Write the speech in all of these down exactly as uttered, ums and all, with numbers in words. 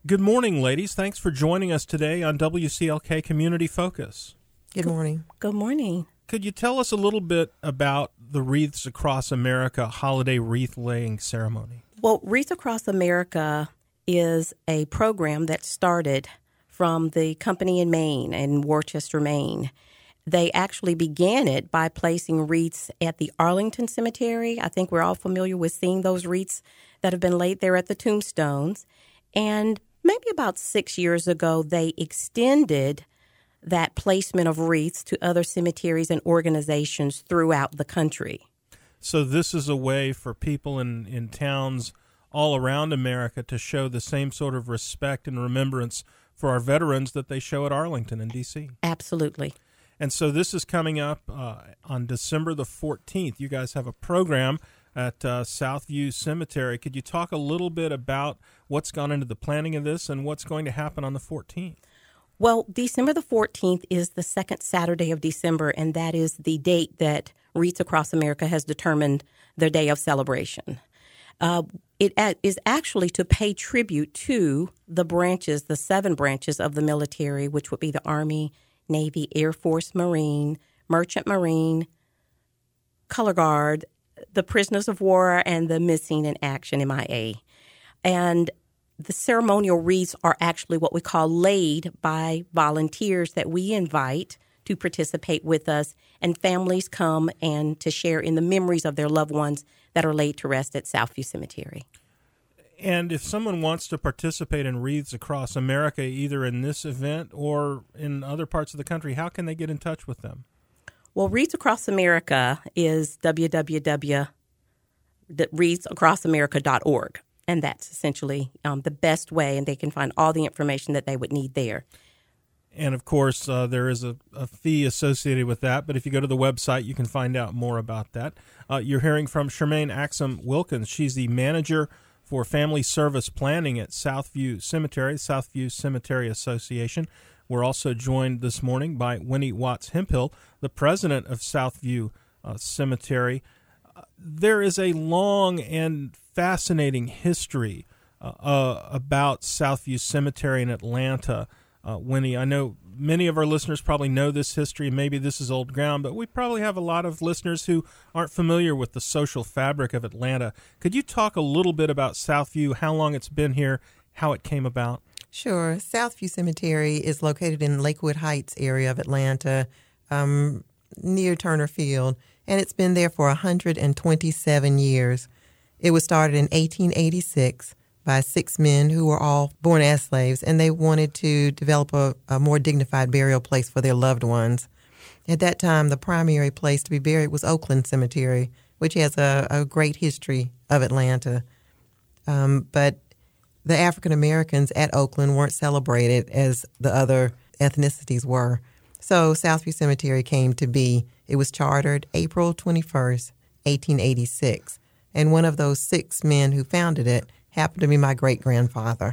Good morning, ladies. Thanks for joining us today on W C L K Community Focus. Good morning. Good morning. Could you tell us a little bit about the Wreaths Across America holiday wreath-laying ceremony? Well, Wreaths Across America is a program that started from the company in Maine, in Worcester, Maine. They actually began it by placing wreaths at the Arlington Cemetery. I think we're all familiar with seeing those wreaths that have been laid there at the tombstones. And maybe about six years ago, they extended that placement of wreaths to other cemeteries and organizations throughout the country. So this is a way for people in, in towns all around America to show the same sort of respect and remembrance for our veterans that they show at Arlington in D C Absolutely. And so this is coming up uh, on December the fourteenth. You guys have a program at uh, Southview Cemetery. Could you talk a little bit about what's gone into the planning of this and what's going to happen on the fourteenth? Well, December the fourteenth is the second Saturday of December, and that is the date that Wreaths Across America has determined their day of celebration. Uh, it is actually to pay tribute to the branches, the seven branches of the military, which would be the Army, Navy, Air Force, Marine, Merchant Marine, Color Guard, the Prisoners of War, and the Missing in Action, M I A. And the ceremonial wreaths are actually what we call laid by volunteers that we invite to participate with us, and families come and to share in the memories of their loved ones that are laid to rest at Southview Cemetery. And if someone wants to participate in Wreaths Across America, either in this event or in other parts of the country, how can they get in touch with them? Well, Wreaths Across America is w w w dot wreaths across america dot org. And that's essentially um, the best way, and they can find all the information that they would need there. And, of course, uh, there is a, a fee associated with that, but if you go to the website, you can find out more about that. Uh, you're hearing from Charmaine Axum Wilkins. She's the manager for Family Service Planning at Southview Cemetery, Southview Cemetery Association. We're also joined this morning by Winnie Watts Hemphill, the president of Southview uh, Cemetery. Uh, there is a long and fascinating history uh, uh, about Southview Cemetery in Atlanta. Uh, Winnie, I know many of our listeners probably know this history. Maybe this is old ground, but we probably have a lot of listeners who aren't familiar with the social fabric of Atlanta. Could you talk a little bit about Southview, how long it's been here, how it came about? Sure. Southview Cemetery is located in Lakewood Heights area of Atlanta, um, near Turner Field, and it's been there for one hundred twenty-seven years. It was started in eighteen eighty-six by six men who were all born as slaves, and they wanted to develop a, a more dignified burial place for their loved ones. At that time, the primary place to be buried was Oakland Cemetery, which has a, a great history of Atlanta. Um, but the African Americans at Oakland weren't celebrated as the other ethnicities were. So Southview Cemetery came to be. It was chartered April twenty-first, eighteen eighty-six. And one of those six men who founded it happened to be my great-grandfather.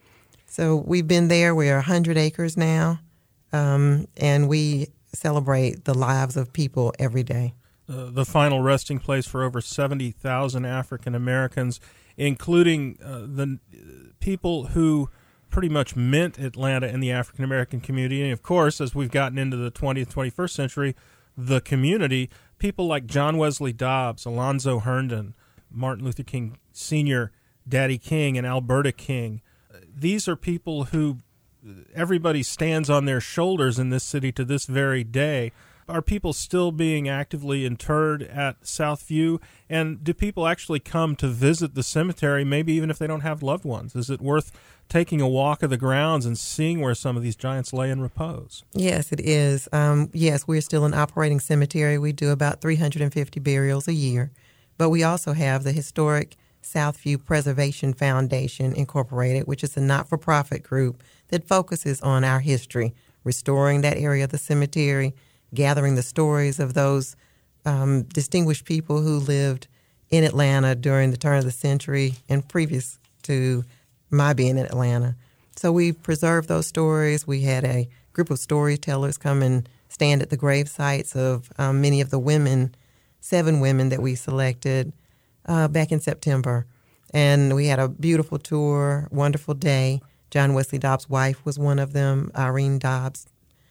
So we've been there. We're one hundred acres now, um, and we celebrate the lives of people every day. Uh, the final resting place for over seventy thousand African Americans, including uh, the people who pretty much meant Atlanta in the African American community. And, of course, as we've gotten into the twentieth, twenty-first century, the community, people like John Wesley Dobbs, Alonzo Herndon, Martin Luther King Senior, Daddy King, and Alberta King. These are people who everybody stands on their shoulders in this city to this very day. Are people still being actively interred at Southview? And do people actually come to visit the cemetery, maybe even if they don't have loved ones? Is it worth taking a walk of the grounds and seeing where some of these giants lay in repose? Yes, it is. Um, yes, we're still an operating cemetery. We do about three hundred fifty burials a year. But we also have the historic Southview Preservation Foundation Incorporated, which is a not-for-profit group that focuses on our history, restoring that area of the cemetery, gathering the stories of those um, distinguished people who lived in Atlanta during the turn of the century and previous to my being in Atlanta. So we preserved those stories. We had a group of storytellers come and stand at the grave sites of um, many of the women, seven women that we selected uh, back in September. And we had a beautiful tour, wonderful day, John Wesley Dobbs' wife was one of them, Irene Dobbs.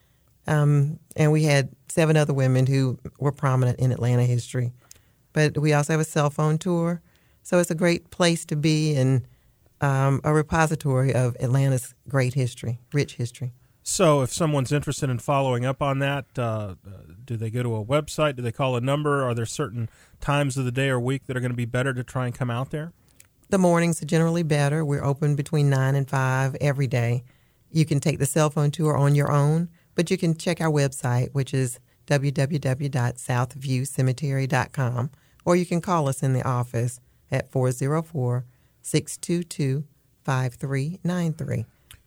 Um, and we had seven other women who were prominent in Atlanta history. But we also have a cell phone tour. So it's a great place to be and um, a repository of Atlanta's great history, rich history. So if someone's interested in following up on that, uh, do they go to a website? Do they call a number? Are there certain times of the day or week that are going to be better to try and come out there? The mornings are generally better. We're open between nine and five every day. You can take the cell phone tour on your own, but you can check our website, which is w w w dot south view cemetery dot com, or you can call us in the office at four oh four, six two two, five three nine three.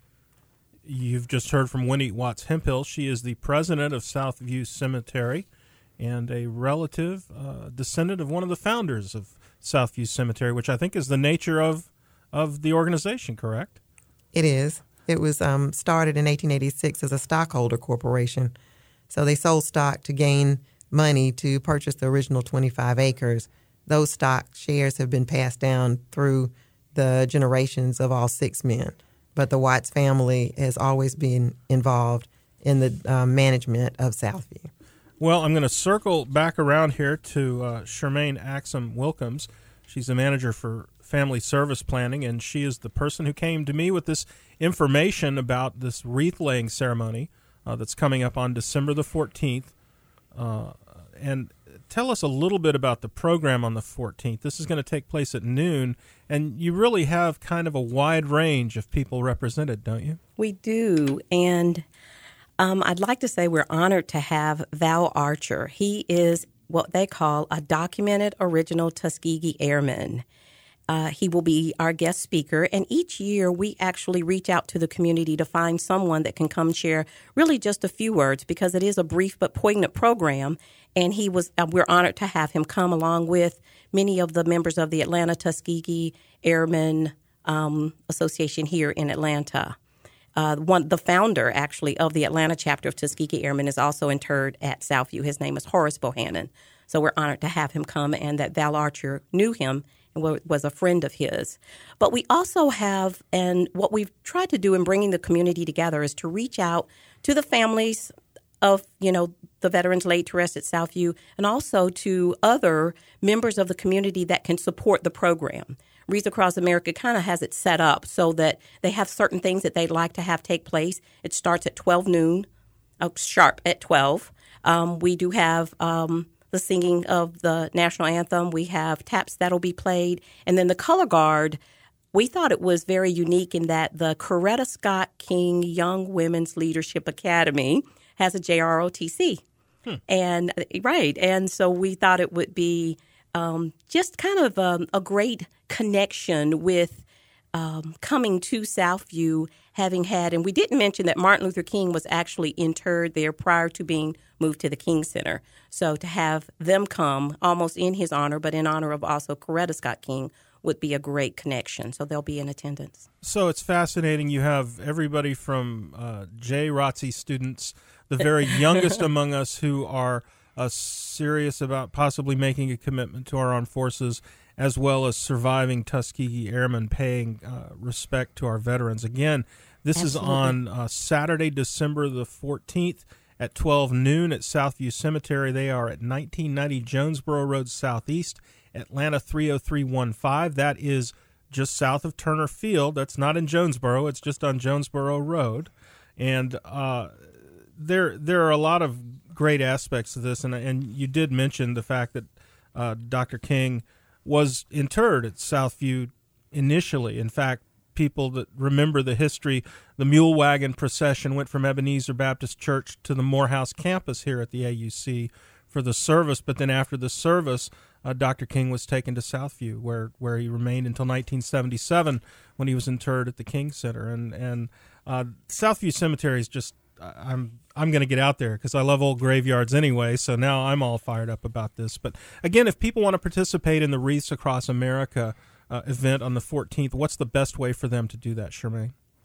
You've just heard from Winnie Watts Hemphill. She is the president of Southview Cemetery and a relative, uh, descendant of one of the founders of Southview Cemetery, which I think is the nature of, of the organization, correct? It is. It was um, started in eighteen eighty-six as a stockholder corporation. So they sold stock to gain money to purchase the original twenty-five acres. Those stock shares have been passed down through the generations of all six men. But the Watts family has always been involved in the uh, management of Southview. Well, I'm going to circle back around here to uh, Charmaine Axum Wilkins. She's the manager for family service planning, and she is the person who came to me with this information about this wreath-laying ceremony uh, that's coming up on December the fourteenth. Uh, and tell us a little bit about the program on the fourteenth. This is going to take place at noon, and you really have kind of a wide range of people represented, don't you? We do, and um, I'd like to say we're honored to have Val Archer. He is what they call a documented original Tuskegee Airman. Uh, he will be our guest speaker, and each year we actually reach out to the community to find someone that can come share really just a few words, because it is a brief but poignant program, and he was. Uh, we're honored to have him come along with many of the members of the Atlanta Tuskegee Airmen um, Association here in Atlanta. Uh, one, the founder, actually, of the Atlanta chapter of Tuskegee Airmen is also interred at Southview. His name is Horace Bohannon. So we're honored to have him come, and that Val Archer knew him and was a friend of his. But we also have, and what we've tried to do in bringing the community together is to reach out to the families of, you know, the veterans laid to rest at Southview, and also to other members of the community that can support the program. Wreaths Across America kind of has it set up so that they have certain things that they'd like to have take place. It starts at twelve noon, oh, sharp at twelve. Um, we do have um, the singing of the national anthem. We have taps that'll be played. And then the color guard, we thought it was very unique in that the Coretta Scott King Young Women's Leadership Academy has a J R O T C. Hmm. And right. And so we thought it would be um, just kind of um, a great connection with um, coming to Southview, having had, and we didn't mention that Martin Luther King was actually interred there prior to being moved to the King Center. So to have them come almost in his honor, but in honor of also Coretta Scott King, would be a great connection. So they'll be in attendance. So it's fascinating. You have everybody from uh, J. R O T C students, the very youngest among us who are uh, serious about possibly making a commitment to our armed forces, as well as surviving Tuskegee Airmen paying uh, respect to our veterans. Again, this Absolutely. is on uh, Saturday, December the fourteenth at twelve noon at Southview Cemetery. They are at nineteen ninety Jonesboro Road Southeast, Atlanta three oh three one five. That is just south of Turner Field. That's not in Jonesboro. It's just on Jonesboro Road. And uh, there there are a lot of great aspects to this. And, and you did mention the fact that uh, Doctor King was interred at Southview initially. In fact, people that remember the history, the mule wagon procession went from Ebenezer Baptist Church to the Morehouse campus here at the A U C for the service. But then after the service, uh, Doctor King was taken to Southview, where, where he remained until nineteen seventy-seven when he was interred at the King Center. And and uh, Southview Cemetery is just, I'm I'm going to get out there because I love old graveyards anyway, so now I'm all fired up about this. But again, if people want to participate in the Wreaths Across America uh, event on the fourteenth, what's the best way for them to do that, Charmaine?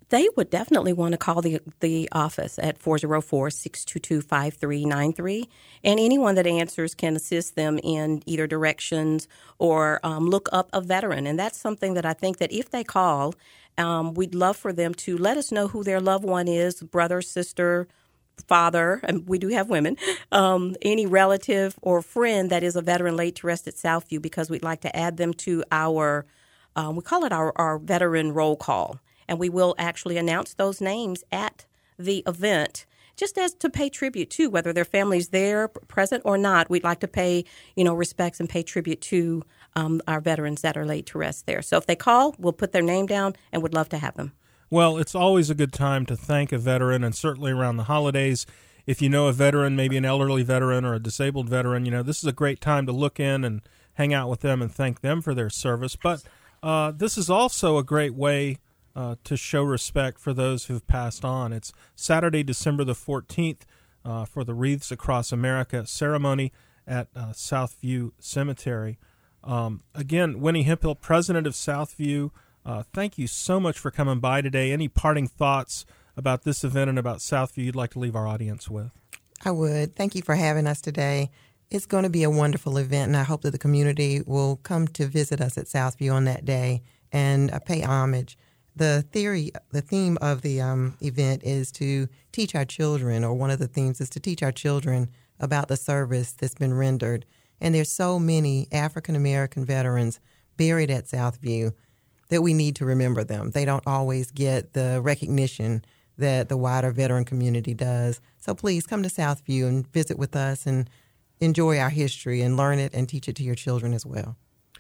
They would definitely want to call the the office at four oh four, six two two, five three nine three. And anyone that answers can assist them in either directions or um, look up a veteran. And that's something that I think that if they call, um, we'd love for them to let us know who their loved one is, brother, sister, father, and we do have women, um, any relative or friend that is a veteran laid to rest at Southview, because we'd like to add them to our, um, we call it our, our veteran roll call. And we will actually announce those names at the event, just as to pay tribute to, whether their family's there, present or not. We'd like to pay, you know, respects and pay tribute to um, our veterans that are laid to rest there. So if they call, we'll put their name down and would love to have them. Well, it's always a good time to thank a veteran, and certainly around the holidays. If you know a veteran, maybe an elderly veteran or a disabled veteran, you know, this is a great time to look in and hang out with them and thank them for their service. But uh, this is also a great way Uh, to show respect for those who've passed on. It's Saturday, December the fourteenth, uh, for the Wreaths Across America ceremony at uh, Southview Cemetery. Um, again, Winnie Hemphill, president of Southview, uh, thank you so much for coming by today. Any parting thoughts about this event and about Southview you'd like to leave our audience with? I would. Thank you for having us today. It's going to be a wonderful event, and I hope that the community will come to visit us at Southview on that day and uh, pay homage. The theory, the theme of the um, event is to teach our children, or one of the themes is to teach our children about the service that's been rendered. And there's so many African-American veterans buried at Southview that we need to remember them. They don't always get the recognition that the wider veteran community does. So please come to Southview and visit with us and enjoy our history and learn it and teach it to your children as well.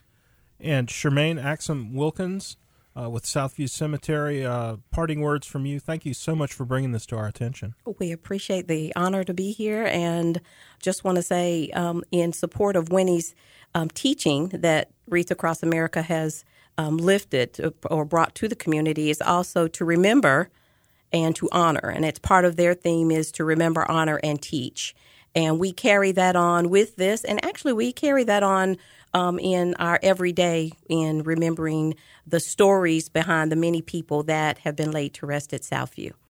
And Shermaine Axum Wilkins, Uh, with Southview Cemetery, uh, parting words from you. Thank you so much for bringing this to our attention. We appreciate the honor to be here, and just want to say um, in support of Winnie's um, teaching that Wreaths Across America has um, lifted or brought to the community is also to remember and to honor. And it's part of their theme is to remember, honor, and teach. And we carry that on with this, and actually we carry that on Um, in our everyday, in remembering the stories behind the many people that have been laid to rest at Southview.